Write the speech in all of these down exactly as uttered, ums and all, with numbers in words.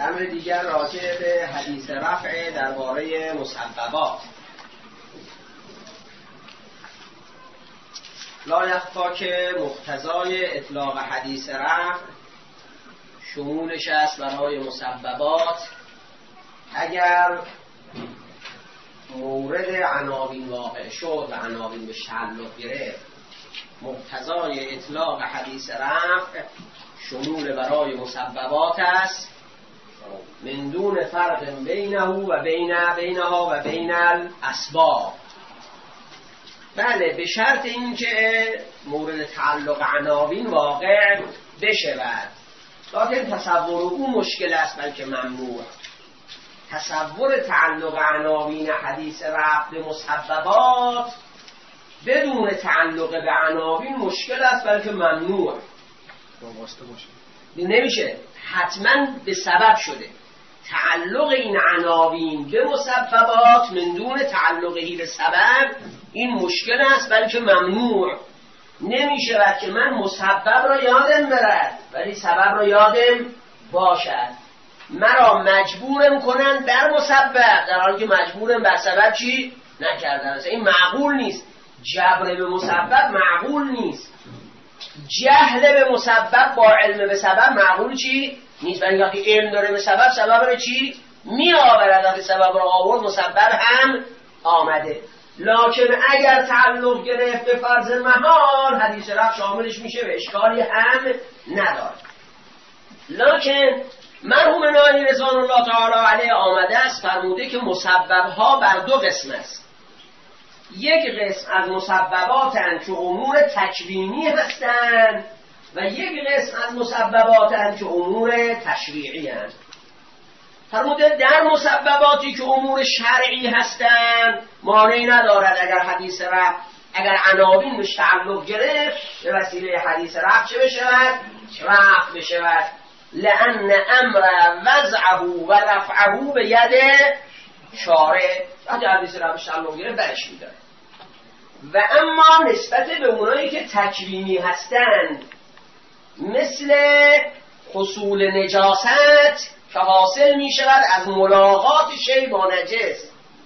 امر دیگر راجع به حدیث رفع درباره مسببات. لا یخفا که مقتضای اطلاق حدیث رفع شمولش است برای مسببات اگر مورد عناوین واقع شد و عناوین به تعلق گرفت. مقتضای اطلاق حدیث رفع شمول برای مسببات است من دون فرق بینه و بین بینها و بین الاسباب. بله، به شرط اینکه مورد تعلق عناوین واقع بشود، لیکن تصور او مشکل است بلکه ممنوع. تصور تعلق عناوین حدیث رفع به مسببات بدون تعلق به عناوین مشکل است بلکه ممنوع. نمیشه، حتما به سبب شده. تعلق این عناوین به مسببات من دون تعلقی به سبب این مشکل است بلکه ممنوع. نمیشه که من مسبب را یادم برد ولی سبب را یادم باشد. مرا مجبورم کنن در مسبب در حالی که مجبورم بر سبب چی نکردن. این معقول نیست. جبر به مسبب معقول نیست. جهل به مسبب با علم به سبب معقول چی نیست. ولی وقتی علم داره به سبب، سبب رو چی می آورد. وقتی سبب رو آورد مسبب هم آمده. لکن اگر تعلق گرفت به فرض محال حدیث رفع شاملش میشه و اشکالی هم نداره. لکن مرحوم نانی رضوان الله تعالی علیه آمده است فرموده که مسببها بر دو قسم است. یک قسم از مسبباتند که امور تکوینی هستند و یک قسم از مسبباتند که امور تشریعی هستند. فرموده در مسبباتی که امور شرعی هستند مانعی ندارد اگر حدیث رفع اگر عناوین بهش تعلق گرفت به وسیله حدیث رفع چه بشود؟ رفع بشود. لأن امر وضعه و رفعه به ید شارع. وقتی حدیث رفع تعلق گرفت درش میداره. و اما نسبت به اونایی که تکوینی هستند مثل حصول نجاست که حاصل می شود از ملاقات شیء با نجس،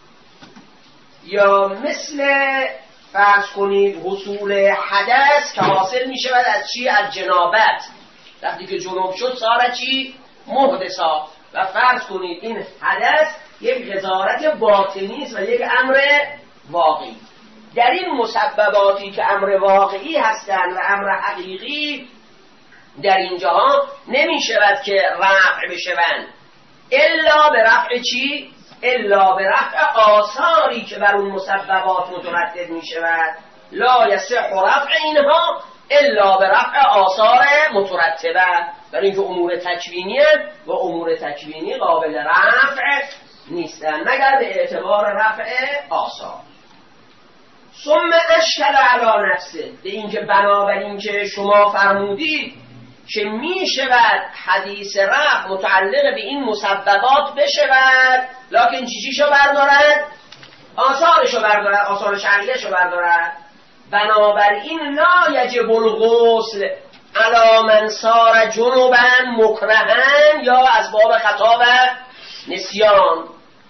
یا مثل فرض کنید حصول حدث که حاصل می شود از چی؟ از جنابت. وقتی که جنوب شد ساره چی؟ محدثا. و فرض کنید این حدث یک غزارت باطنی است و یک امر واقعی. در این مسبباتی که امر واقعی هستند و امر حقیقی در اینجاها نمی شود که رفع بشوند الا به رفع چی؟ الا به رفع آثاری که بر اون مسببات مترتب می شود. لا یصح رفع اینها الا به رفع آثار مترتبه. برای اینکه امور تکوینی و امور تکوینی قابل رفع نیستن مگر به اعتبار رفع آثار. ثم اشکل علی نفسه، به اینکه بنابراین که شما فرمودید که می شود حدیث رفع متعلق به این مسببات بشود لکن چی چیشو بردارد؟ آثارشو بردارد، آثار شرعیشو بردارد. بنابراین لا یجب الغسل علی من صار جنبا مکرها یا از باب خطا و نسیان.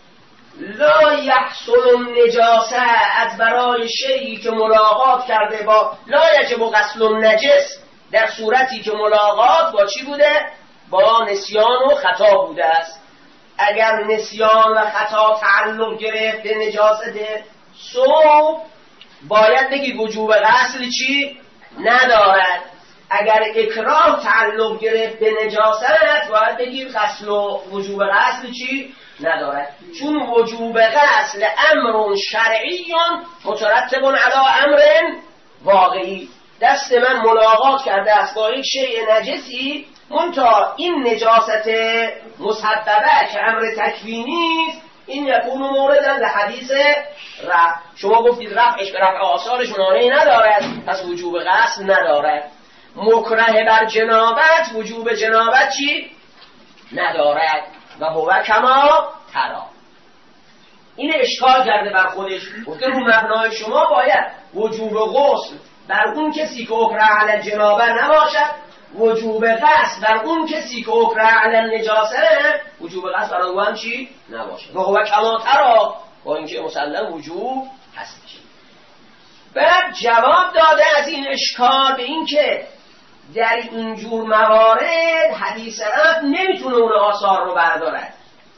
لا یحصل النجاسه از برای شیئی که ملاقات کرده با لا یجب غسل النجس در صورتی که ملاقات با چی بوده؟ با نسیان و خطا بوده است. اگر نسیان و خطا تعلق گرفت به نجاست صبح باید بگی وجوب غسل چی؟ ندارد. اگر اکراه تعلق گرفت به نجاست باید بگی غسل و وجوب غسل چی؟ ندارد. چون وجوب غسل امر شرعی مترتب علی امر واقعی. دست من ملاقات کرده است با یک شیء نجسی منتها این نجاست مسببه که امر تکوینی است این یکون موردن به حدیث رفع. شما گفتید رفعش به رفع آثارش مانعی ندارد پس وجوب غسل ندارد. مکره بر جنابت وجوب جنابت چی؟ ندارد. و هو کما ترا. این اشکال کرده بر خودش. گفته رو مبنای شما باید وجوب غسل بر اون کسی که اکره علی جنابه نباشد وجوب قصد بر اون کسی که اکره علی النجاسه وجوب قصد برای او هم چی؟ نباشه و هو کما تری، با اینکه مسلم وجوب هستش. بعد جواب داده از این اشکال به این که در اینجور موارد حدیث رفع نمیتونه اون آثار رو بردارد،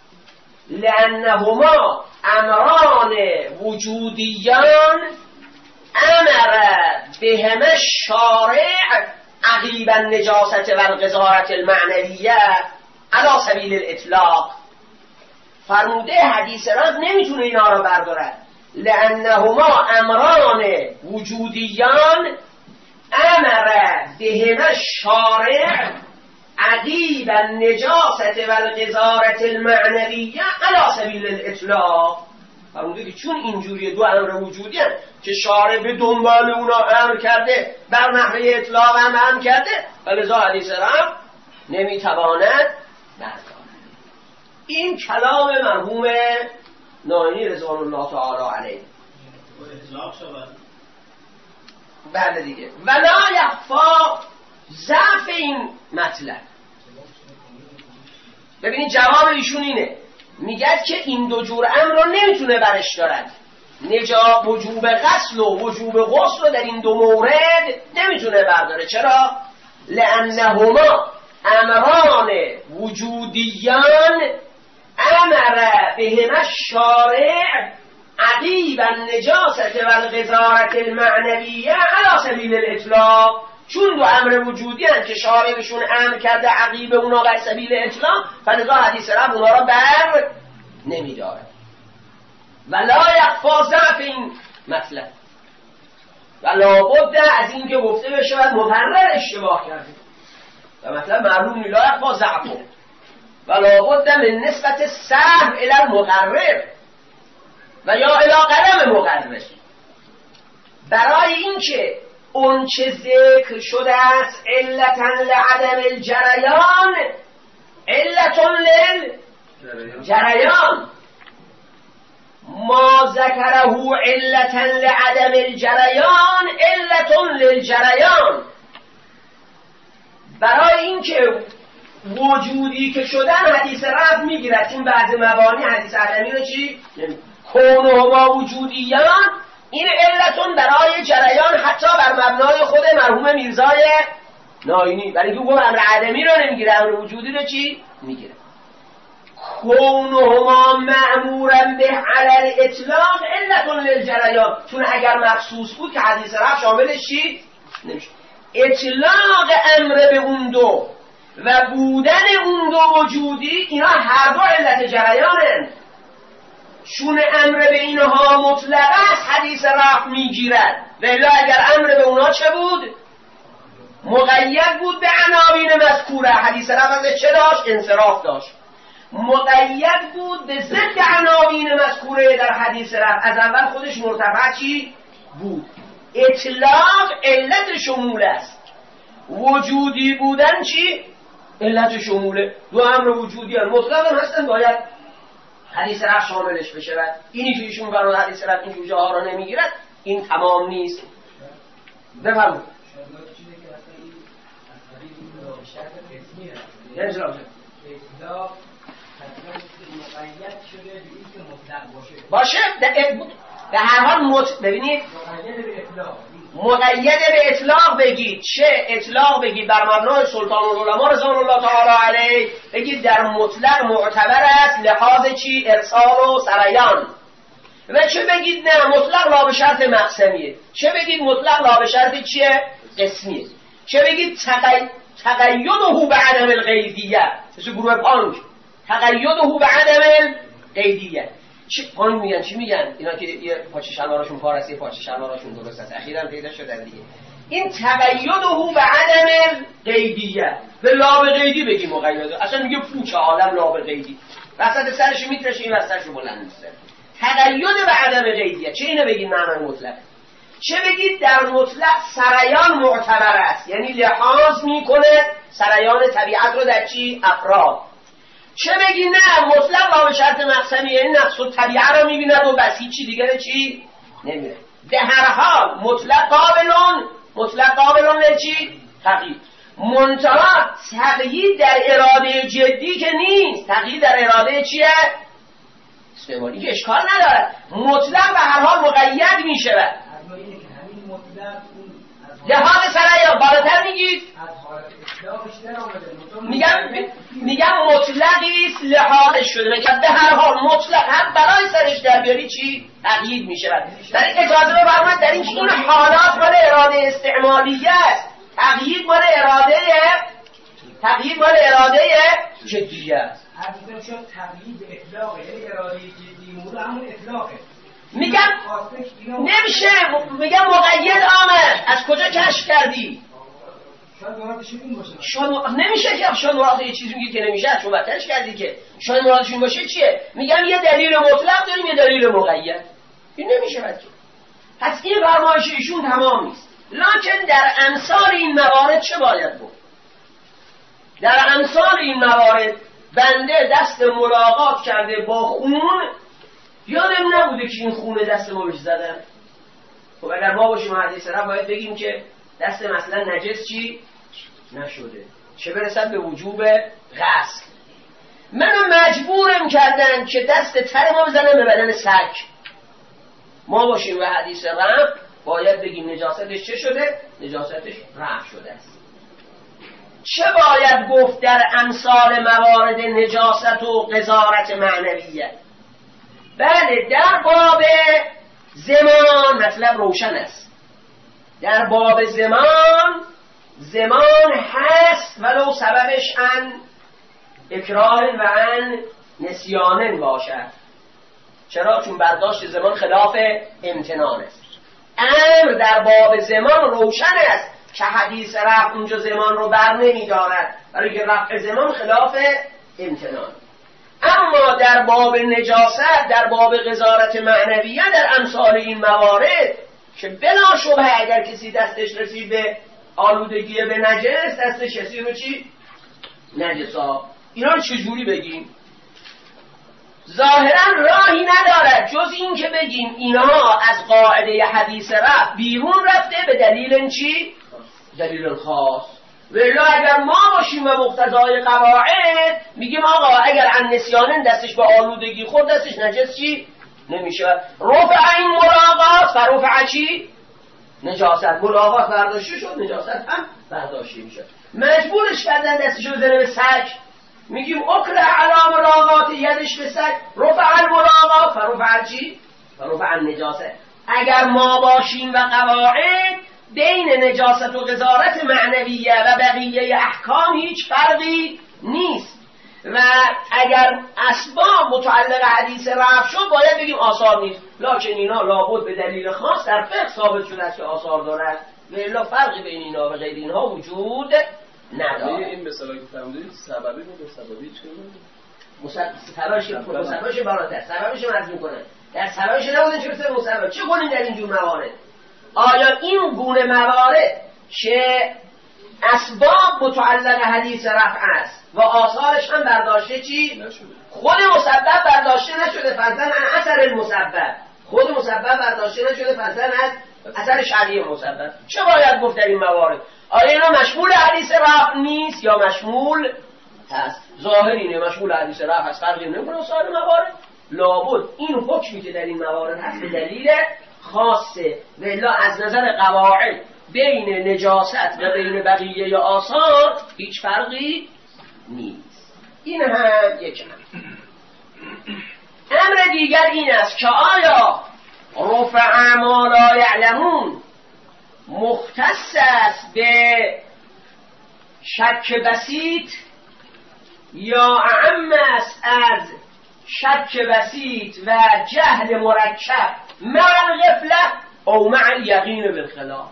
لأنهما امران وجودیان امر بهم الشارع عقیب النجاست و القذارة المعنویه علی سبیل الاطلاق. فرموده حدیث رفع نمیتونه اینا رو بردارد، لأنهما امران وجودیان امر بهم الشارع عقیب النجاست و القذارة المعنویه علی سبیل الاطلاق. فرموده که چون اینجوری دو امر وجودی هست که شارع به دنبال اونا امر کرده، بر نحوه اطلاق هم امر کرده، ولذا حدیث رفع نمیتواند بردارد. این کلام مرحوم ناینی رضوان الله تعالی علیه. اطلاق شود بعد دیگه ولا یخفا ضعف این مطلب. ببینید جواب ایشون اینه، میگه که این دو جور امر رو نمیتونه برش دارد، نجا وجوب غسل و وجوب غسل رو در این دو مورد نمیتونه برداره. چرا؟ لأنهما امران وجودیان امر بهم الشارع عقیب النجاست و القذارة المعنویه علی سبیل الاطلاق. چون دو امر وجودی هستند که شارع بهشون امر کرده عقیب اونا بر سبیل اطلاق، فلذا حدیث رفع اونا را بر نمیداره. ولا یخفا ضعف این مطلب و لابد از این که گفته بشه باید مقرر اشتباه کرده و مطلب معلوم لا یخفا ضعفه و لابد من نسبت سهم الی المقرر و یا الی قلم مقرر، برای این که اون چه ذکر شده است علتا لعدم الجریان علتون للجریان، ما ذکره علتا لعدم الجریان علتون للجریان، برای این که وجودی که شدن حدیث رفع میگیرد. چون بعض مبانی حدیث عدمی رو چی؟ کونهما وجودیان، این علتون برای جریان حتی بر مبنای خود مرحوم میرزای ناینی، برای اینکه اون امر عدمی رو نمیگیره، امر وجودی رو چی؟ میگیره. کونهما مأمورا به علی الاطلاق علتون للجریان، چون اگر مخصوص بود که حدیث رفع شاملش چی؟ نمیشه. اطلاق امر به اون دو و بودن اون دو وجودی، اینا هر دو علت جریانن. چون امر به اینها مطلق است حدیث رفع میگیرد، ولی اگر امر به اونها چه بود؟ مقید بود به عناوین مذکوره. حدیث رفع چه داشت؟ انصراف داشت. مقید بود به ضد عناوین مذکوره در حدیث رفع، از اول خودش مرتفع چی بود؟ اطلاق علت شمول است، وجودی بودن چی؟ علت شموله. دو امر وجودی هم مطلق هم هستن، باید حدیث رفع شاملش بشه. و اینی که ایشون برای حدیث رفع این جوجه ها را نمیگیرد، این تمام نیست. بفرمون باشه به هر حال مت... ببینید مقید به اطلاق بگید، چه اطلاق بگید بر مبنای سلطان العلماء رضوان الله تعالی علیه، بگید در مطلق معتبر است لحاظ چی؟ ارسال و سریان. و چه بگید نه مطلق لا به شرط مقسمیه، چه بگید مطلق لا به شرط چیه؟ قسمیه، چه بگید تقی... تقیده به عدم القیدیه، مثل گروه پانک تقیده به عدم القیدیه. چی پانک میگن؟ چی میگن؟ اینا که یه پاچه شلواراشون پارسی، پاچه شلواراشون درست است، اخیراً پیدا شدن دیگه. این تقیده به عدم القیدیه، به لا به قیدی بگی مقیده، اصلا میگه پوچ عالم لا به قیدی، وسط سرش میترشه، این وسطش بلند میشه. تقید به عدم قیدیه، چه اینو بگید معنی مطلق، چه بگید در مطلق سریان معتبر است، یعنی لحاظ میکنه سریان طبیعت رو در چی؟ افراد. چه بگید نه مطلق لا به شرط مقسمی، یعنی نقص الطبیعه رو میبیند و بس هیچی دیگه چی نمیره. به هر حال مطلق قابلون مطلق قابلون چی؟ تقیید. منتها تقیید در اراده جدی که نیست. تقیید در اراده چیه؟ استعمالی که اشکال نداره، مطلق به هر حال مقید می شود. لحاظ سرعی بالاتر میگید؟ میگم میگم مطلقی است لحاظ شده، میگم به هر حال مطلق هم برای سرش در بیاری چی؟ تقیید می شود. در این اجازه بفرمایید در این که این حالات مال اراده استعمالیه است، تقیید مال اراده تقیید مال اراده جدیه است. حقیقتا شد تقیید اطلاقه، یعنی اراده جدی مورد همون اطلاقه. میگم نمیشه، میگم مقید آمد. از کجا کشف کردی؟ شاید مرادش این باشه. شاید م... نمیشه که شاید مراد یه چیزی میگه که نمیشه، از شما تش کردی که شاید مرادش این باشه. چیه؟ میگم یه دلیل مطلق داریم یه دلیل مقید. این نمیشه بعد که. پس این فرمایش ایشون تمام نیست. لکن در امثال این موارد چه باید بود؟ در امثال این موارد بنده دست ملاقات کرده با خون، یادم نبوده که این خونه دست ما بهش زدن. خب اگر ما باشیم حدیث را باید بگیم که دست مثلا نجس چی؟ نشده، چه برسد به وجوب غسل. منو مجبورم کردن که دست تر ما بزنم به بدن سگ. ما باشیم و حدیث را باید بگیم نجاستش چه شده؟ نجاستش رفع شده است. چه باید گفت در امثال موارد نجاست و قذارت معنویه؟ بله، در باب زمان مطلب روشن است. در باب زمان زمان هست ولو سببش ان اکراه و ان نسیان باشد. چرا؟ چون برداشت زمان خلاف امتنان است. امر در باب زمان روشن است که حدیث رفع اونجا زمان رو بر نمی دارد، برای که رفع زمان خلاف امتنان. اما در باب نجاست، در باب قذارت معنویه، در امثال این موارد که بلا شبه اگر کسی دستش رسید به آلودگی به نجس، دستش رسید به چی؟ نجسا. اینا رو چجوری بگیم؟ ظاهرا راهی ندارد جز این که بگیم اینها از قاعده حدیث رفع بیرون رفته به دلیل چی؟ دلیل خاص. ولی اگر ما باشیم و مقتضای قواعد میگیم آقا اگر عن نسیان دستش به آلودگی خورد دستش نجس چی؟ نمیشه. رفع این ملاقات فرفع چی؟ نجاست. ملاقات برداشته شد، نجاست هم برداشته میشه. مجبورش کردن دستشو بزنه به سگ، میگیم اکره علی ملاقات یدش به سگ، رفع الملاقات فرفع چی؟ فرفع النجاست. اگر ما باشیم و قواعد بین نجاست و قذارت معنویه و بقیه احکام هیچ فرقی نیست و اگر اسباب متعلق حدیث رفع شد باید بگیم آثار نیست، لکن اینا لابد به دلیل خاص در فقه ثابت شده است که آثار دارد و الا فرقی بین اینا و غیر اینها وجود نداره. این مثالی که فرمودید سببی بود و سببی چه بود؟ سببش مسببش بالاتر، سببش مرز میکنه. در سببش نبوده چه مثل مسبب. چه کنیم در اینجور موارد؟ آیا این گونه موارد که اسباب متعلق حدیث رفع است و آثارش هم برداشته چی؟ نشده. خود مسبب برداشته نشده فرضاً از اثر المسبب، خود مسبب برداشته نشده فرضاً از اثر شرعی مسبب. چه باید گفت در این موارد؟ آیا اینا مشمول حدیث رفع نیست یا مشمول هست؟ ظاهر اینه مشمول حدیث رفع است، فرقی نمیکنه سایر موارد. لابد این حکمی که در این موارد هست به دلیل خاصه و الا از نظر قواعد بین نجاست و بین بقیه یا آثار هیچ فرقی نیست. این هم یک امر. امر دیگر این است که آیا رفع ما لا یعلمون مختص است به شک بسیط یا اعم است از شک بسیط و جهل مرکب مع الغفله او مع الیقین بالخلاف.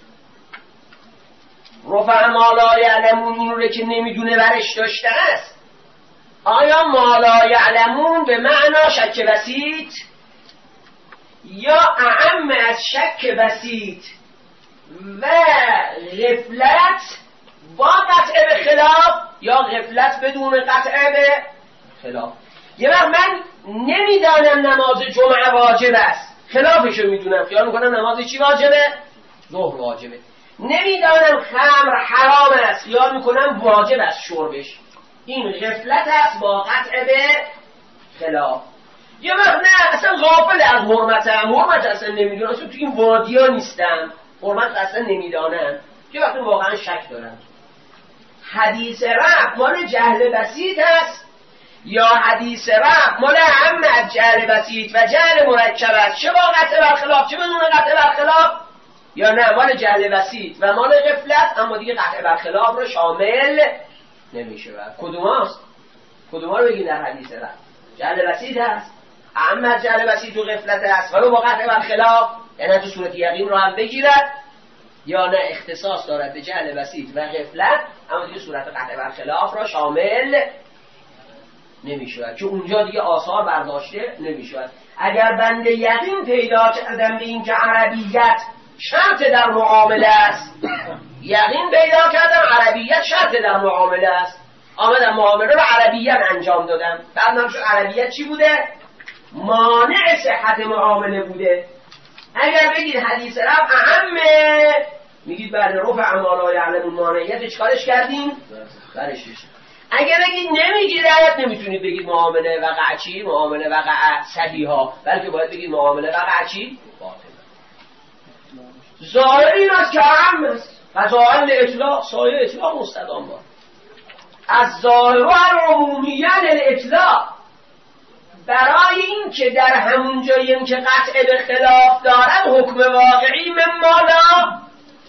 رفع ما لا یعلمون این رو که نمیدونه برش داشته است، آیا ما لا یعلمون به معنا شک بسیط یا اعم از شک بسیط و غفلت با قطع به خلاف یا غفلت بدون قطع به خلاف؟ یه وقت من نمیدانم نماز جمعه واجب است، خلافشو میدونم، خیال میکنم نماز چی واجبه؟ ظهر واجبه. نمیدانم خمر حرام است، خیال میکنم واجب است شربش. این غفلت است با قطع به خلاف. یه وقت نه اصلا غافل از حرمتم، حرمت اصلا نمیدونم، اصلا تو این وادیا نیستم، حرمت اصلا نمیدانم. یه وقت واقعا شک دارم حدیث رفع مال جهل بسیط است یا حدیث رفع مال هم از جهل بسیط و جهل مرکب است، چه با قطع برخلاف چه بدون قطع برخلاف، یا نه مال جهل بسیط و مال غفلت اما دیگه قطع برخلاف رو شامل نمیشه. کدوم هست؟ کدوم ها رو بگید در حدیث رفع؟ جهل بسیط هست، هم از جهل بسیط و غفلت است ولو با قطع برخلاف، یعنی تو صورت یقین رو هم بگیرد، یا نه اختصاص دارد به جهل بسیط و غفلت اما دیگه صورت قطع برخلاف را شامل نمیشود، که اونجا دیگه آثار برداشته نمیشود. اگر بنده یقین پیدا کردم به این که عربیت شرط در معامله است، یقین پیدا کردم عربیت شرط در معامله است، آمدم معامله رو عربیت انجام دادم، بعدم شد عربیت چی بوده؟ مانع صحت معامله بوده. اگر بگید حدیث رفع اهمه، میگید بعد رفع ما لا یعلم مانعیت چکارش کردیم؟ برش میشه. اگر بگید نمیگیرد، نمیتونید بگید معامله وقع چی؟ معامله وقع صحیحا، بلکه باید بگید معامله وقع چی؟ باطل. ظاهر این است که اهم است، فضائل اطلاق سایه اطلاق مستدام باد. از ظاهر و عمومیت الاطلاق، برای این که در همون جایی که قطع به خلاف دارد حکم واقعی ممالا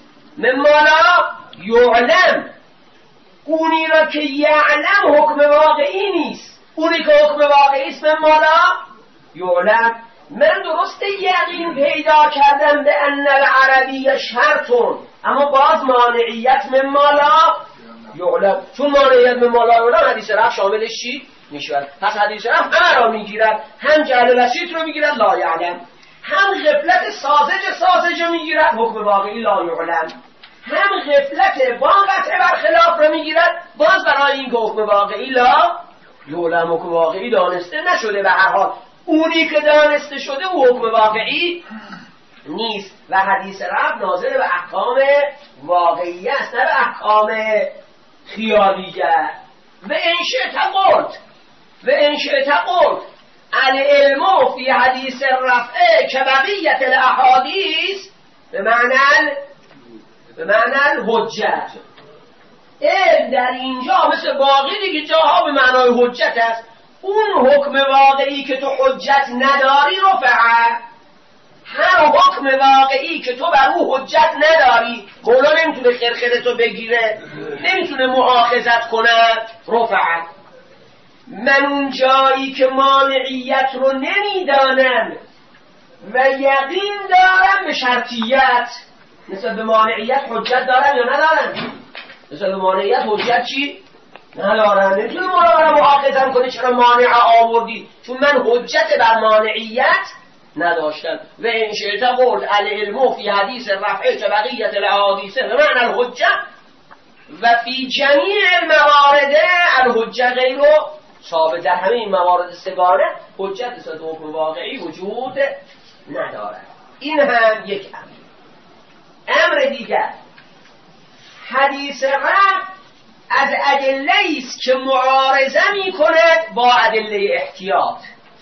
ممالا یعلم، اونی را که یعلم حکم واقعی نیست، اونی که حکم واقعی است ممالا یعلم. من درست یقین پیدا کردم به ان العربی شرطون، اما باز مانعیت ممالا یعلم، چون مانعیت ممالا یعلم حدیث رفع شاملش چی؟ میشود. پس حدیث رفع همه را میگیرد، هم جهل بسیط رو میگیرد لا یعلم، هم غفلت ساذج ساذج رو میگیرد حکم واقعی لا یعلم، هم غفلت با قطع برخلاف رو میگیرد باز برای این حکم واقعی لا یعلم، حکم واقعی دانسته نشده. به هر حال اونی که دانسته شده و حکم واقعی نیست و حدیث رفع ناظر به احکام واقعی است نه به احکام خیالیه. و انشئت قلت و انشئت قلت العلم فی حدیث رفع که بقیت الاحادیث به معنی به معنی الحجت. علم در اینجا مثل باقی دیگه جاها به معنای حجت است. اون حکم واقعی که تو حجت نداری رفعه، هر حکم واقعی که تو بر او حجت نداری، مولا نمیتونه خرخرتو بگیره، نمیتونه مؤاخذت کنه، رفعه. من اون جایی که مانعیت رو نمیدانم و یقین دارم به شرطیت، مثل به مانعیت حجت دارم یا ندارم؟ مثل به مانعیت حجت چی؟ ندارم. نمیتونه مولا برای مؤاخذم کنه چرا مانع آوردی، چون من حجت بر مانعیت نداشتم. و این شئت قلت العلم فی حدیث رفع که بقیت الاحادیث به معنی الحجت و فی جمیع الموارد الحجت غیرو ثابت. در همه این موارد سگانه حجت نسبت به حکم واقعی وجود ندارد. این هم یک امر. امر دیگر، حدیث رفع از ادله است که معارضه می کند با ادله احتیاط.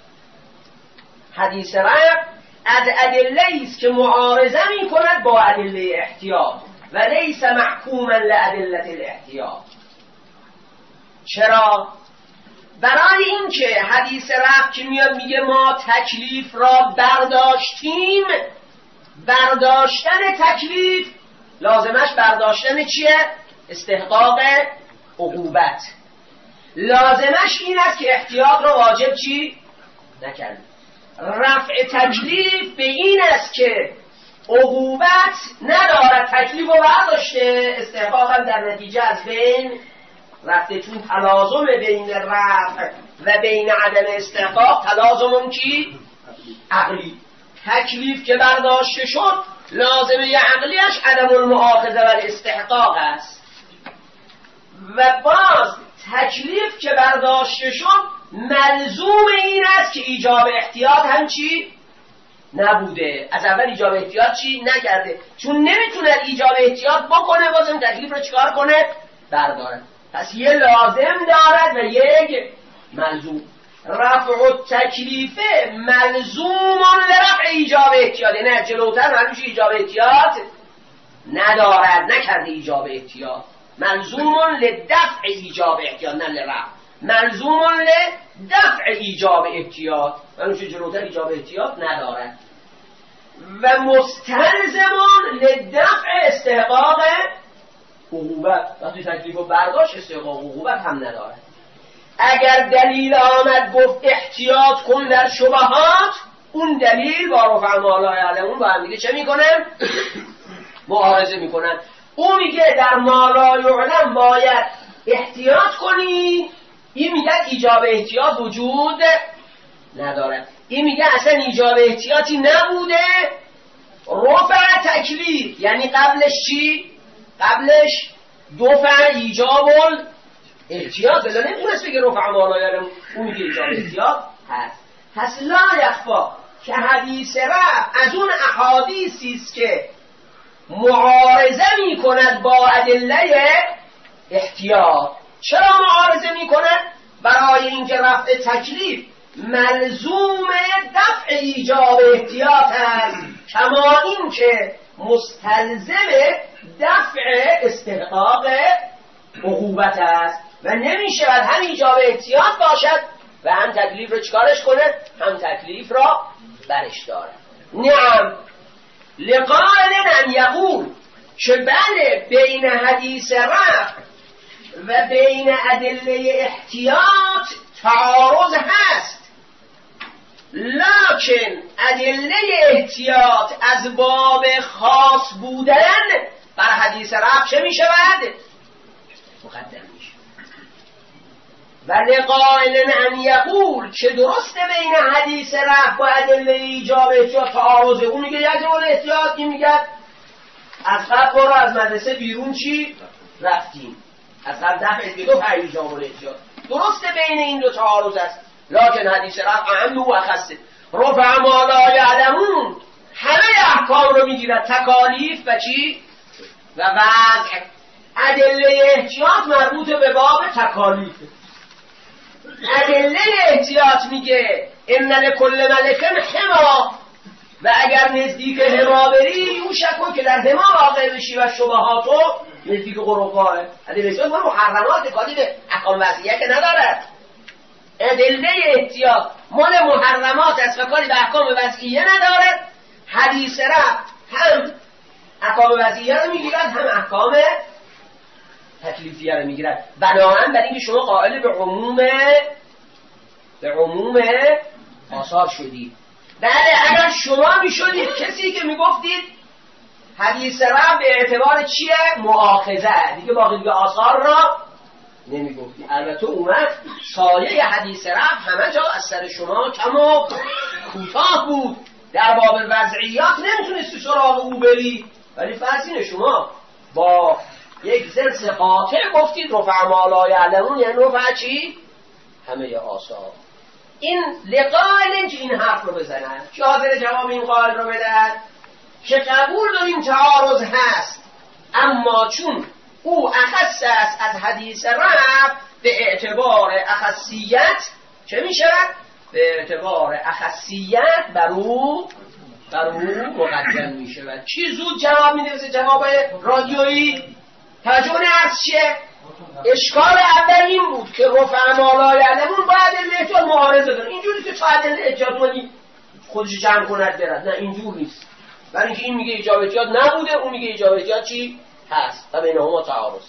حدیث رفع از ادله است که معارضه می کند با ادله احتیاط و لیس محکوما لادله الاحتیاط. چرا؟ برای اینکه حدیث رفع که میاد میگه ما تکلیف را برداشتیم، برداشتن تکلیف لازمش برداشتن چیه؟ استحقاق عقوبت. لازمش این است که احتیاط را واجب چی؟ نکرد. رفع تکلیف به این است که عقوبت ندارد، تکلیف رو برداشته، استحقاق هم در نتیجه از بین رفته، چون تلازم بین رفع و بین عدم استحقاق تلازم کی؟ عقلی. تکلیف که برداشته شد لازمه عقلیش عدم المؤاخذه و الاستحقاق است و باز تکلیف که برداشته شد ملزوم این است که ایجاب احتیاط هم چی؟ نبوده، از اول ایجاب احتیاط چی نکرده، چون نمیتونه ایجاب احتیاط بکنه بازم تکلیف رو چیکار کنه برداره. پس یه لازم دارد و یک ملزوم. رفع التکلیف ملزوم لرفع ایجاب احتیاط، نه جلوتر معلومش ایجاب احتیاط ندارد، نکرده ایجاب احتیاط. ملزوم لدفع ایجاب احتیاط، نه لرفع. ملزوم لدفع ایجاب احتیاط، معلومش جلوتر ایجاب احتیاط ندارد. و مستلزمان لدفع استحقاق عقوبت، وقتی تکلیف رو برداشت استحقاق عقوبت هم ندارد. اگر دلیل آمد گفت احتیاط کن در شبهات، اون دلیل با رفع ما لا یعلمون با هم دیگه چه میکنن؟ معارضه میکنن. اون میگه در ما لا یعلم باید احتیاط کنی، این میگه ایجاب احتیاط وجود نداره. این میگه اصلا ایجاب احتیاطی نبوده، رفع تکلیف یعنی قبلش چی؟ قبلش دفع ایجاب احتیاط، بلا نمیتونست بگه رفع ما لا یعلمون، اون میگه ایجاب احتیاط هست. پس لا یخفا که حدیث رفع از اون احادیثی است که معارضه میکند با ادله احتیاط. چرا معارضه میکند؟ برای اینکه رفع تکلیف ملزوم دفع ایجاب احتیاط است، کما این که مستلزم دفع استحقاق عقوبت است و نمیشه هم ایجاب احتیاط باشد و هم تکلیف رو چکارش کنه، هم تکلیف را برش داره. نعم لقائل ان یقول که بله بین حدیث رفع و بین ادله احتیاط تعارض هست، لکن ادله احتیاط از باب خاص بودن بر حدیث رفع چه می شود؟ مقدم می شود. و لقائل ان یقول که درسته بین حدیث رفع و ادله ایجاب احتیاط تعارضه، اون میگه یجب الاحتیاط، این میگه از قبل برو از مدرسه بیرون چی؟ رفتیم از قبل دفع دو پر ایجاب الاحتیاط. درسته بین این دو تعارض است، لکن حدیث رفع اهم و اخصه. رفع ما لا یعلمون همه احکام رو میگیرد، تکالیف و چی؟ و وضع. ادله احتیاط مربوط به باب تکالیف. ادله احتیاط میگه ان لکل ملک حما، و اگر نزدیک حما بری یوشکو که در حما واقع بشی و شبهاتو نزدیک غرفاه. ادله احتیاط مال محرمات کاری به احکام وضعیه که ندارد. ادله احتیاط مال محرمات است و کاری به احکام وضعیه ندارد. حدیث رفع هم احکام وضعیه رو میگیرد هم احکام تکلیفیه رو میگیرد. بنابراین برای اینکه شما قائل به عموم به عموم آثار شدید. بله اگر شما میشدید کسی که میگفتید حدیث رفع به اعتبار چیه؟ مؤاخذه، دیگه باقی دیگه آثار را نمیگفتی. البته اومد سایه حدیث رفع همه جا از سر شما کم و کوتاه بود، در باب وضعیات نمیتونستی سراغ او بری، ولی فرض اینه شما با یک زرس قاطع گفتید رفع ما لا یعلمون، یعنی رفع چی؟ همه آثار. این لقائل که این حرف رو بزنن که حاضر جواب این قائل رو بدن که قبول داریم تعارض هست، اما چون او اخص است از حدیث رفع به اعتبار اخصیت چه می شود؟ به اعتبار اخصیت بر او بر او مقدم می شود. چی زود جواب می نویسه؟ جواب رادیویی ترجمه عرض چیه؟ اشکال اول این بود که رفع ما لا یعلمون باید احتیاط معارضه داره. اینجوری که تا عدل احتیاط مانی خودش جمع کند برد، نه اینجور نیست. برای اینکه این میگه ایجاب احتیاط نبوده، اون میگه ایجاب احتیاط چی؟ هست و بینهما تعارض.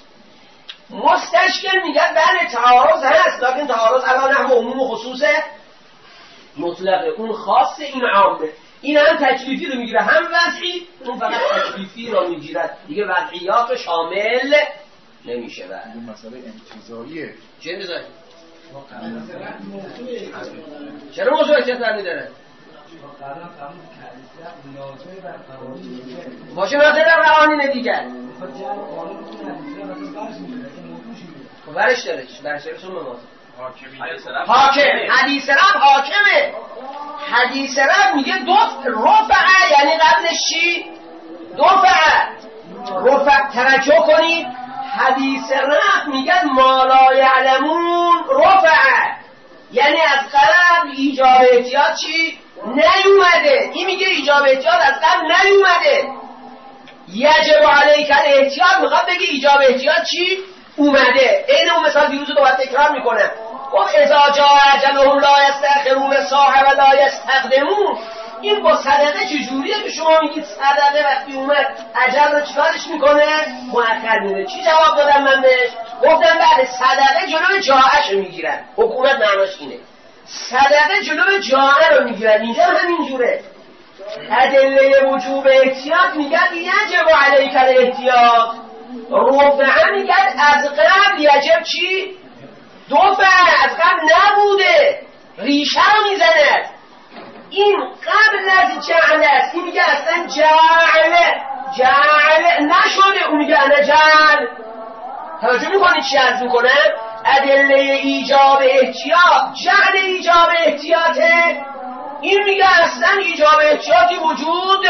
مستشکل میگه بله تعارض هست، لیکن تعارض علی نحو عموم و خصوص مطلقه، اون خاص این عامه. این هم تکلیفی رو میگیره هم وضعی، اون فقط تکلیفی رو میگیره، دیگه وضعیات رو شامل نمیشه. بعد این مسئله انتزاعیه. چه انتزاعی؟ چرا موضوع احتیاط برمیداره؟ باشه ناظر در قوانین دیگر برش داره برش داره سون مماز حاکم حدیث رفع حاکمه. حدیث رفع میگه دو رفع، یعنی قبلش چی؟ دفع. رفع توجه کنید، حدیث رفع میگه ما لا یعلمون رفع، یعنی از قبل ایجاب احتیاط چی؟ نیومده. این میگه ایجاب احتیاط از قبل نیومده. یجب علیک الاحتیاط میخواد بگه ایجاب احتیاط چی؟ اومده. این اون مثال دیروز رو باید تکرار میکنه. گفت اذا جاء اجلهم لا یستأخرون ساعة و لا یستقدمون. این با صدقه چجوریه که شما میگید صدقه وقتی اومد اجل رو چیکارش میکنه؟ مؤخر میره. چی جواب دادم من بهش؟ گفتم بعد صدقه جلوی جاعش رو میگیرن. حکومت معناش اینه، صدقه جلوی جاعه رو میگیرن. اینجا همین جوره. ادله وجوب احتیاط میگن یجب علیک الاحتیاط، رفعه میگن از قبل یجب چی؟ دفعه، از قبل نبوده، ریشه رو میزند. این قبل از جعل است. این میگه اصلا جعل جعل نشده، اون میگه انا جعل. توجه میکنید چی عرض میکنه؟ ادله ایجاب احتیاط جعل ایجاب احتیاطه. این میگه اصلا ایجاب احتیاطی وجود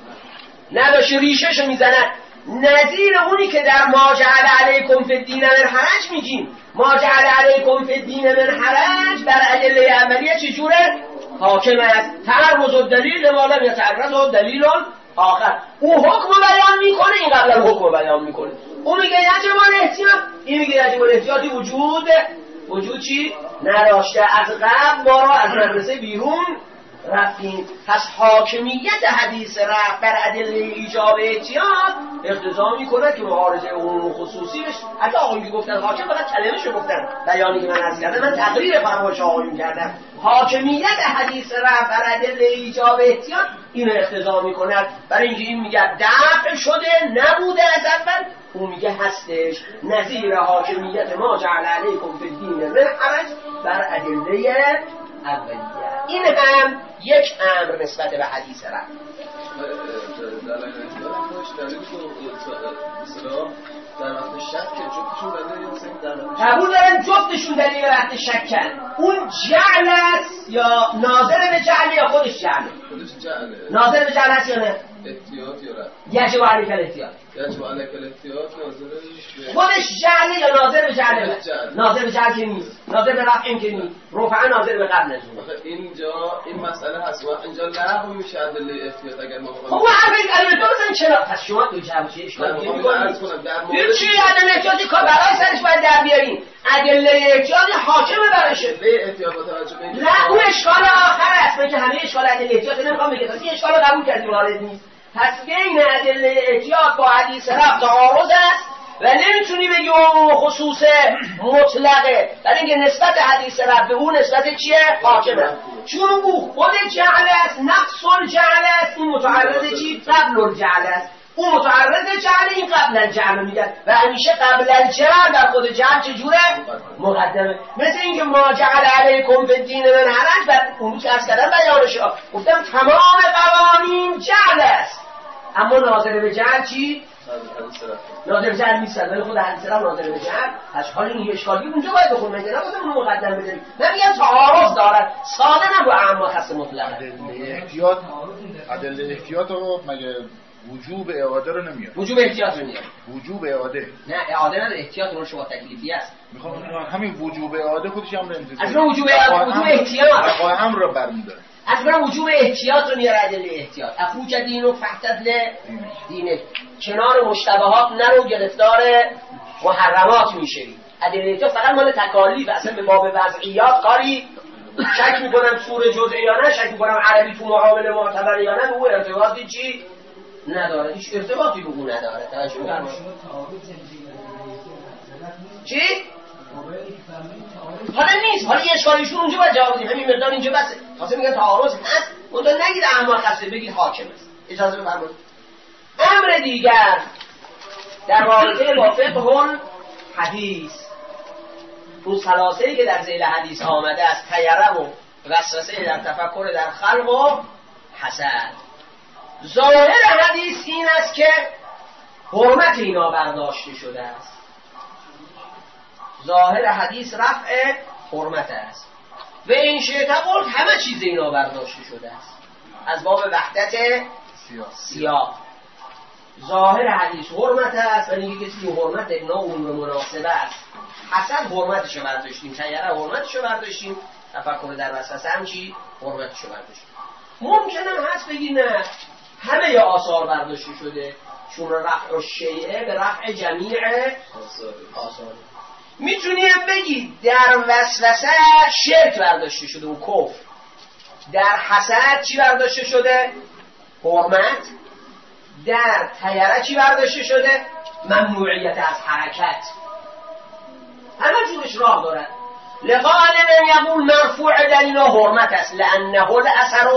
نداشته، ریشهشو میزنن. نظیر اونی که در ما جعل علیکم فی الدین من حرج میگیم. ما جعل علیکم فی الدین من حرج در ادله عملیه چجوره؟ حاکم است. تعرض الدلیل ما لم یتعرض دلیل آخر. او حکم بیان میکنه، این قبلا حکم بیان میکنه. اون میگه یجب الاحتیاط، این میگه یجب الاحتیاطی وجود وجود چی؟ نداشته. از قبل ما را از مدرسه بیرون رفتیم. پس حاکمیت حدیث رفع بر ادله ایجاب احتیاط اقتضا میکنه که معارضه عموم خصوصی بشه. حتی آقایی که گفتن حاکم فقط کلمه‌شو گفتن، بیانی که من عرض کردم من تقریر فرمایش آقایون کردم. حاکمیت حدیث رفع بر ادله ایجاب احتیاط اینو اقتضا میکنه، برای اینکه این میگه دفع شده نبوده از اول، اون میگه هستش. نظیر حاکمیت ما جعل علیکم فی الدین من حرج بر ادله اولیه. این هم یک امر نسبت به حدیث رفع. در وقت شک جفتشون دلیل قبول دارن جفتشون دلیل وقت شکن. اون جعل است یا ناظر به جعل یا خودش جعله؟ خودش جعله. ناظر به جعل است یا نه؟ احتیاط یا رفع؟ یجب علیک الاحتیاط. یجب علیک الاحتیاط ناظر خودش جعله یا ناظر به جعله؟ ناظر به جعل که نیست، ناظر به رفع این که نیست، رفعه ناظر به قبل از اون. اینجا این مسئله هست و اینجا لغو میشه ادله احتیاط اگر ما بخوایم. خب حرف این کلمه تو بزن چرا؟ پس شما تو جمع چی اشکال می‌کنید؟ این چی ادله احتیاطی که برای سرش باید در بیارین؟ ادله احتیاطی حاکمه برشه. به احتیاط با توجه به اینکه نه اون اشکال آخر است، من که همه اشکال ادله احتیاطی نمیخوام بگم. این اشکال رو قبول کردیم وارد نیست. پس بین ادله احتیاط با حدیث رفع تعارض است و نمیتونی بگی اون خصوص مطلقه، برای اینکه نسبت حدیث رفع به اون نسبت چیه؟ حاکمه. چون او خود جعل است، نفس الجعل است، این متعرض چی؟ قبل الجعل است. اون متعرض جعل، این قبل الجعل میگن و همیشه قبل الجعل در خود جعل چجوره؟ مقدمه. مثل اینکه ما جعل علیکم فی الدین من حرج، بعد اون روز که عرض کردم بیانش گفتم تمام قوانین جعل است، اما ناظر به جعل چی؟ ناظر به جعل نیست، ولی خود حدیث رفع ناظر به جعل. اشکال این اشکالی اونجا باید بخون، من که نگفتم اون مقدم بذاریم. من میگم تعارض دارد، ساده نبو اما خاص مطلقه. ادله احتیاط ادله احتیاط رو مگه وجوب اعاده رو نمیاد؟ وجوب احتیاط رو میاد. وجوب اعاده نه اعاده نه، احتیاط اون شما تکلیفی است. میخوام همین وجوب اعاده خودش هم نمیشه. از اون وجوب اعاده وجوب احتیاط هم رو برمی‌داره. از برای وجوب احتیاط رو میاره ادله احتیاط. اخوج دینو فحتد دینه، کنار مشتبهات نرو، گرفتار محرمات میشی. ادله احتیاط فقط مال تکالیف، اصلا به باب وضعیات کاری شک میکنم سوره جزئی یا نه، شک میکنم عربی تو معامله معتبر یا نه، او ارتباطی چی نداره، هیچ ارتباطی به اون نداره. توجه فرمایید. چی؟ حالا نیست، حالا یه اشکالیشون اونجا باید جواب بدیم، همین مقدار اینجا بسه. واسه میگن تعارض هست، اونجا نگید اما خاصه، بگید حاکم است. اجازه بفرمایید. امر دیگر در رابطه با فقه حدیث، اون ثلاثه‌ای که در ذیل حدیث آمده است، تیرم و وسوسه در تفکر در خلق و حسد. ظاهر حدیث این است که حرمت اینا برداشته شده است. ظاهر حدیث رفع حرمت است. و این شیطه قلت همه چیز اینا برداشته شده است از باب وحدت سیاه. ظاهر حدیث حرمت است ولی میگه کسی حرمت ابنا اون به مناسبه است. حسد حرمتشو برداشتیم، تیره حرمتشو برداشتیم، تفکر در وسوسه هم چی؟ حرمتشو برداشتیم. ممکنه هست بگی نه همه ی آثار برداشته شده چون رفع الشیعه به رفع جمیع آثار. میتونیم بگی در وسوسه شرک برداشته شده و کفر، در حسد چی برداشته شده؟ حرمت. در تیره چی برداشته شده؟ ممنوعیت از حرکت. همه جورش راه دارد. لقال من یقول مرفوع در اینا حرمت است لانه الاثر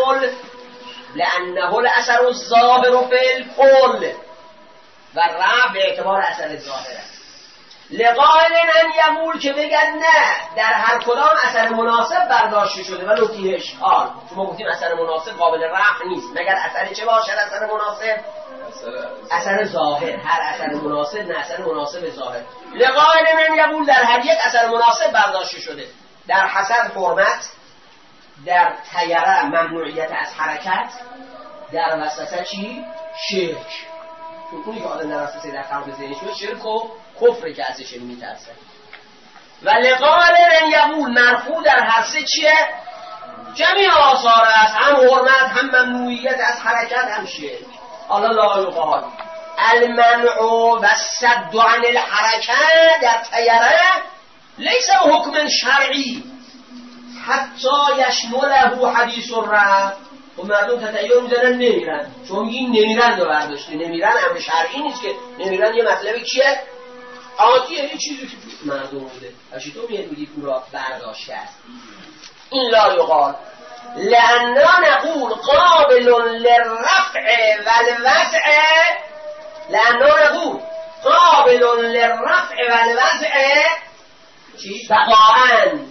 لانه الاثر الظاهر فی الکل و رفع به اعتبار اثر ظاهر است. لقال من یقول که بگن نه در هر کدام اثر مناسب برداشته شده ولو فیه اشکال. چون ما گفتیم اثر مناسب قابل رفع نیست مگر اثر چه باشد؟ اثر مناسب اثر ظاهر. هر اثر مناسب نه اثر مناسب ظاهر. لقال من یقول در هر یک اثر مناسب برداشته شده. در حسد حرمت، در تیره ممنوعیت از حرکت، در وسوسه چی؟ شرک. چون کنی که آدم در وسوسه در خلق ذهنش شده شرک و کفر که ازش میترسه. و لقال من یقول مرفوع در هر سه چیه؟ جمعی آثار است، هم حرمت هم ممنوعیت از حرکت هم شرک. حالا لا یقال المنع و الصد عن الحرکه در تیره لیس حکم شرعی حتی یشمله حدیث الرفع. و مردم تطیر میزنن نمیرن چون میگین نمیرن رو برداشتی. نمیرن امر شرعی نیست که نمیرن یه مطلب چیه؟ عادیه، یه چیزی که مردم بوده اشی تو میاد میگید اون را برداشته است. این لا یقال لأننا نقول قابل للرفع والوضع لأننا نقول قابل للرفع والوضع بقاءً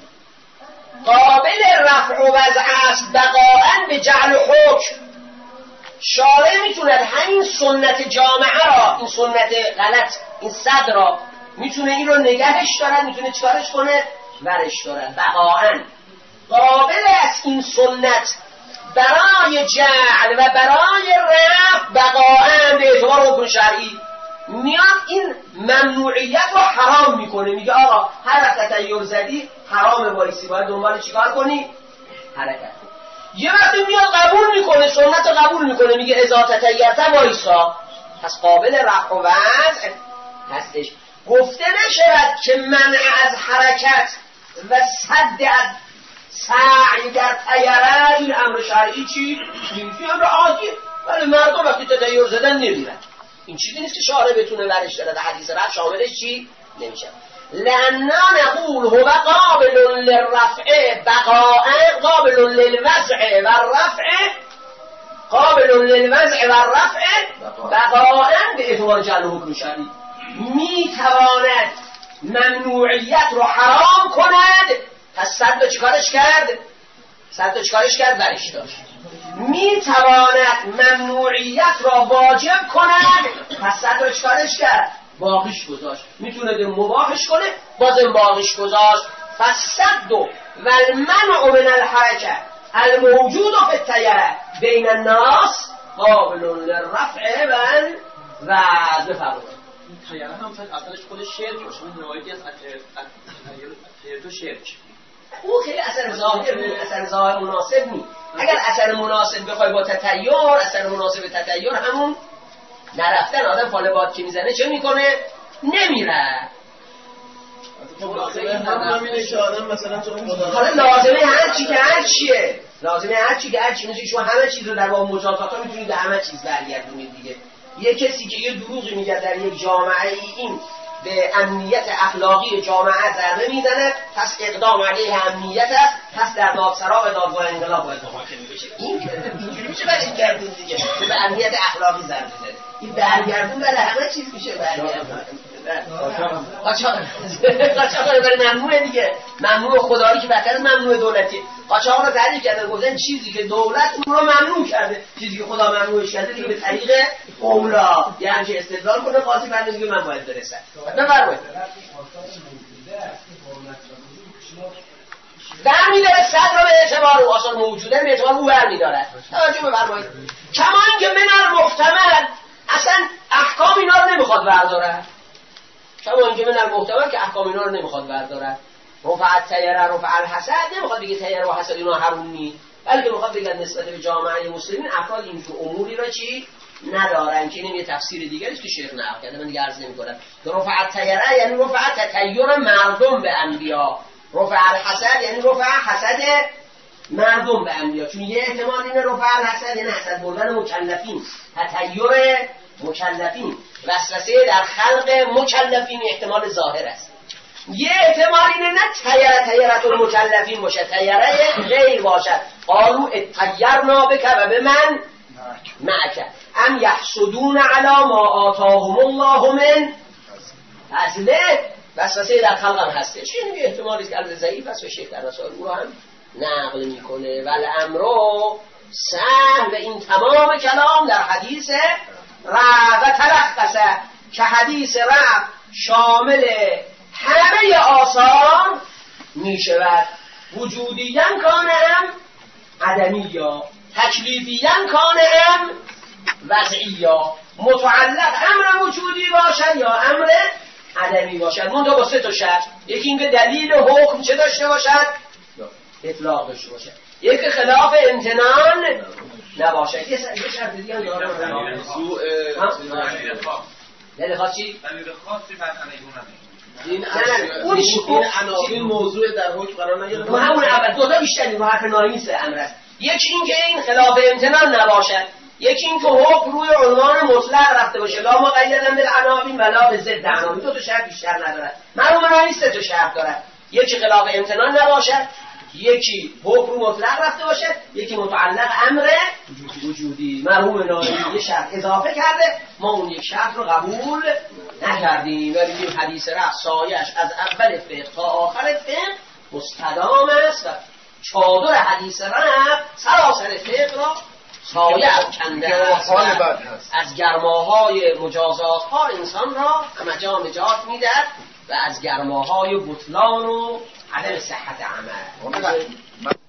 قابل رفع و وضع است بقاءً به جعل حکم. شارع میتونه همین سنت جامعه را، این سنت غلط، این صد را میتونه این رو نگهش دارن، میتونه چکارش کنه؟ ورش دارن. بقاءً قابل است این سنت برای جعل و برای رفع بقاءً به اعتبار حکم شرعی. میاد این ممنوعیت رو حرام میکنه، میگه آقا هر وقت تطیر زدی حرامه، بایستی باید دنبال چیکار کنی؟ حرکت کنی. یه وقتی میاد قبول میکنه، سنت رو قبول میکنه، میگه اذا تطیرت وایسا. پس قابل رفع و وضع هستش. گفته نشود که منع از حرکت و صد از سعی در تیره این امر شرعی چی؟ این امر عادیه، ولی مردم وقتی تطیر زدن نمیرن. این چیزی نیست که شارع بتونه ورش داره. در حدیث رفع شاملش چی؟ نمیشه. لأننا نقول هو قابل للرفع بقاء قابل للوضع والرفع قابل للوضع والرفع بقاء به اعتبار جعل حکم شرعی. میتواند ممنوعیت رو حرام کند. پس صد چیکارش کرد؟ صد چیکارش کرد؟ ورش داشت. میتواند ممنوعیت را واجب کند. پس صد رو چیکارش کرد؟ باقیش گذاشت. میتونه ده مباحش کنه بازم باقیش گذاشت. فصد و المنع من الحرکه الموجود فی التیره بین الناس قابل للرفع و بفرمایید. تیره هم فقط اصلش خود شرک باشه. اون روایتی از تیره تو شرک او خیلی اثر ظاهر نیست، اثر ظاهر مناسب نیست. اگر اثر مناسب بخوای با تطیر، اثر مناسب تطیر همون نرفتن. آدم فال باد که میزنه چه میکنه؟ نمیره. حالا لازمه هر چی که هر چیه، لازمه هر چی که هر چی. مثل شما همه چیز رو در باب مجازات ها میتونید به همه چیز برگردونید دیگه. یه کسی که یه دروغی میگه در یک جامعه ای، این به امنیت اخلاقی جامعه ضربه میزنه، پس اقدام علیه امنیت است، پس در دادسرا و دادگاه انقلاب باید محاکمه بشه. این اینجوری میشه برگردون دیگه، به امنیت اخلاقی ضربه میزنه. این برگردون برای همه چیز میشه برگردون. قاچاق قاچاق برای ممنوعه دیگه. ممنوع خدایی که بهتر ممنوع دولتی. قاچاق رو تعریف کردن، گفتن چیزی که دولت اون رو ممنوع کرده، چیزی که خدا ممنوعش کرده دیگه به طریق اولا یعنی که استدلال کنه قاضی بنده دیگه من باید برسم. بفرمایید. برمی‌داره صدر رو به اعتبار و آثار موجوده به اعتبار او برمی‌داره. توجه بفرمایید. کما اینکه من المحتمل اصلا احکام اینا رو نمیخواد برداره. کما اینکه من المحتمل که احکام اینا رو نمیخواد برداره. رفعت تیره رفع الحسد نمیخواد بگه تیره و حسد اینا حروم نی، بلکه میخواد بگه نسبت به جامعه مسلمین افراد اینجور اموری را چی ندارن که اینم یه تفسیر دیگری است که شیخ نقل کرده، من دیگه عرض نمی‌کنم. رفعت تیره یعنی رفع تطیر مردم به انبیا، رفع الحسد یعنی رفع حسد مردم به انبیا، چون یه احتمال اینه رفع الحسد یعنی حسد بردن مکلفین، تطیر مکلفین، وسوسه در خلق مکلفین احتمال ظاهر است. یه احتمال اینه نه تیره تیرت المکلفین باشه، تیره غیر باشد. قالو اتیرنا بک و به من معک ام یحسدون علی ما آتاهم الله من فضله. وسوسه در خلق هم هستش، این یه احتمالی که البته ضعیف است و شیخ در رسائل او رو هم نقل میکنه. ول امرو سهل، این تمام کلام در حدیث رع و تلخصه که حدیث رع شامل همه آثار می شود، وجودیان کانه هم عدمی یا تکلیفیان کانه هم وضعی یا متعلق امر وجودی باشد یا امر عدمی باشد. منطقه با سه تا شرط، یکی اینکه دلیل حکم چه داشته باشد؟ اطلاق داشته باشد. یکی خلاف امتنان نباشد. یه شرط دیگه هم دارم دلیل خاص چی؟ دلیل خاصی مثلا این این عناوین موضوع در حکم قرار نگیره. ما همون اول دو تا بیشتری رو حرف نایمیس امر است. یکی این که این خلاف امتنان نباشد، یکی این که حکم روی عنوان مطلق رفته باشه، لا مقیدن بالعناوین ولا به ضد عناوین. دو تا شرط بیشتر نداره. مرحوم نایمی سه تا شرط داره، یکی خلاف امتنان نباشد، یکی حکم رو مطلق رفته باشه، یکی متعلق امر وجودی. مرحوم نایمی یه شرط اضافه کرده، ما اون یک شرط رو قبول نکردیم و بگیم حدیث رفع سایش از اول فقه تا آخر فقه مستدام است و چادر حدیث رفع سراسر فقه را سایه افکنده است، از گرماهای مجازات ها انسان را همجا نجات میدهد و از گرماهای بطلان و عدم صحت عمل.